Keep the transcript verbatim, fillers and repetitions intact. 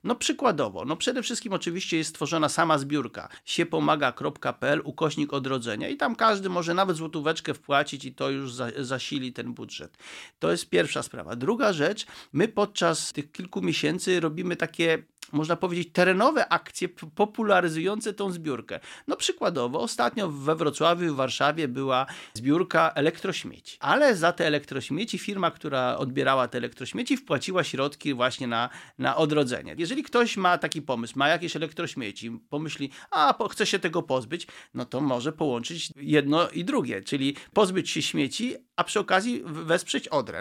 No przykładowo, no przede wszystkim oczywiście jest stworzona sama zbiórka siepomaga kropka pe el ukośnik odrodzenia i tam każdy może nawet złotóweczkę wpłacić i to już za, zasili ten budżet. To jest pierwsza sprawa. Druga rzecz, my podczas tych kilku miesięcy robimy takie, można powiedzieć, terenowe akcje p- popularyzujące tą zbiórkę. No przykładowo, ostatnio we Wrocławiu, w Warszawie była zbiórka elektrośmieci, ale za te elektrośmieci firma, która odbierała te elektrośmieci, wpłaciła środki właśnie na, na odrodzenie. Jeżeli ktoś ma taki pomysł, ma jakieś elektrośmieci, pomyśli, a po, chce się tego pozbyć, no to może połączyć jedno i drugie, czyli pozbyć się śmieci, a przy okazji wesprzeć Odrę.